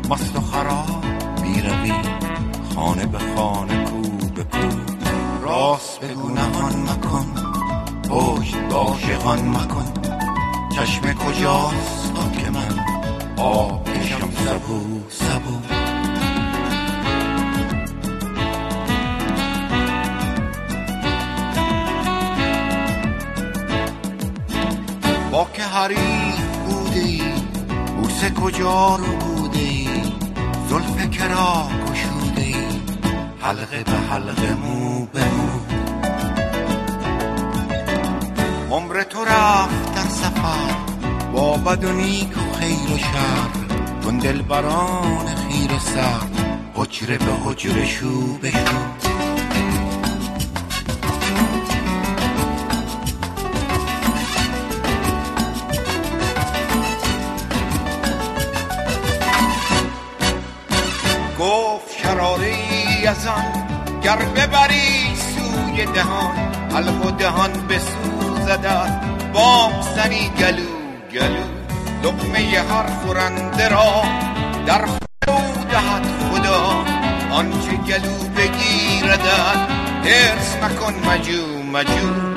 مست و خراب میروی خانه به خانه، کو به کو. راست بگو نهان مکن، پشت با عاشقان مکن. چشم کجاست تا که من آب کشم سبو سبو. با که حریف بوده ای، بوسه کجا رو بوده ای، زلف کرا گشوده ای، حلقه به حلقه، مو به مو. عمر تو رفت در سفر با بد و نیک و خیر و شر، چون دلبران خیره سر، حجره به حجره، شو به شو. گفت شراره ای از آن گر ببری سوی دهان، حلق و دهان بسوزدت، بام زنی گلو گلو. لقمه هر خورنده را در خود دهد خدا، آنچه گلو بگیردت حرص مکن مجو مجو.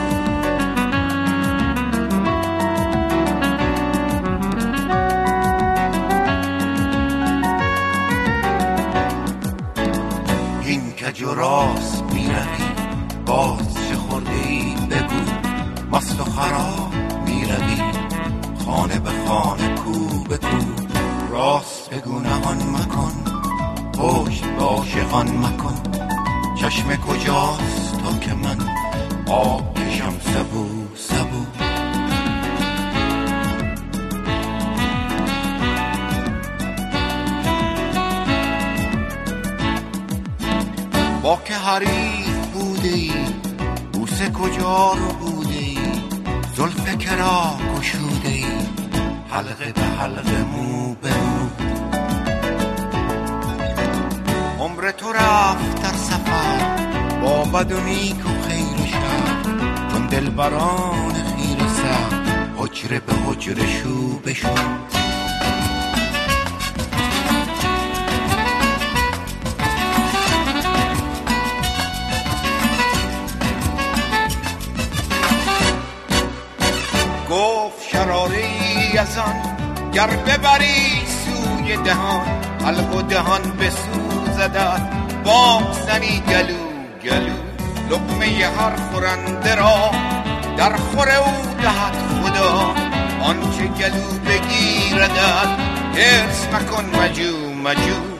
این کج و راست میروی، باز چه خورده ای بگو. مست و خراب میروی خانه به خانه، کو به کو. راست بگو نهان مکن، پشت به عاشقان مکن. چشم کجاست تا که من آب کشم سبو سبو. با که حریف بوده ای، بوسه کجا رو بوده ای، زلف کرا گشوده ای، حلقه به حلقه، مو به مو. عمر تو رفت در سفر با بد و نیک و خیر و شر، چون دلبران خیره سر، حجره به حجره، شو به شو. گفت شراره ای از آن گر ببری سوی دهان، حلق و دهان بسوزدت، بام زنی گلو گلو. لقمه هر خورنده را در خور او دهد خدا، آنچه گلو بگیردت حرص مکن مجو مجو.